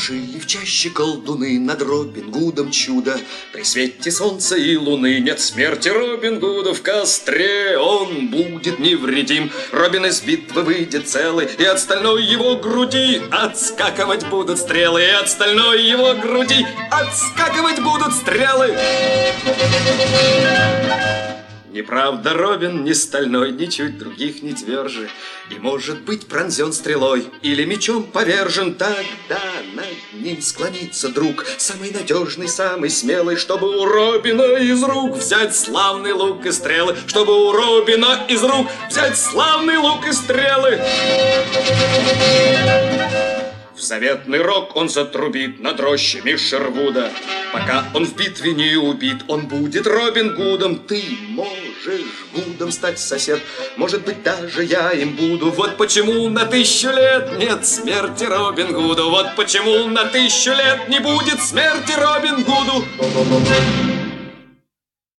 Жили в чаще колдуны, над Робин Гудом чудо. При свете солнца и луны нет смерти Робин Гуда в костре. Он будет невредим, Робин из битвы выйдет целый, и от стальной его груди отскакивать будут стрелы, и от стальной его груди отскакивать будут стрелы. Неправда, Робин не стальной, ничуть других не тверже, и может быть пронзен стрелой или мечом повержен. Тогда над ним склонится друг, самый надежный, самый смелый, чтобы у Робина из рук взять славный лук и стрелы, чтобы у Робина из рук взять славный лук и стрелы. В заветный рог он затрубит над рощами Шервуда. Пока он в битве не убит, он будет Робин Гудом. Ты можешь Гудом стать, сосед, может быть, даже я им буду. Вот почему на 1000 лет нет смерти Робин Гуду. Вот почему на 1000 лет не будет смерти Робин Гуду.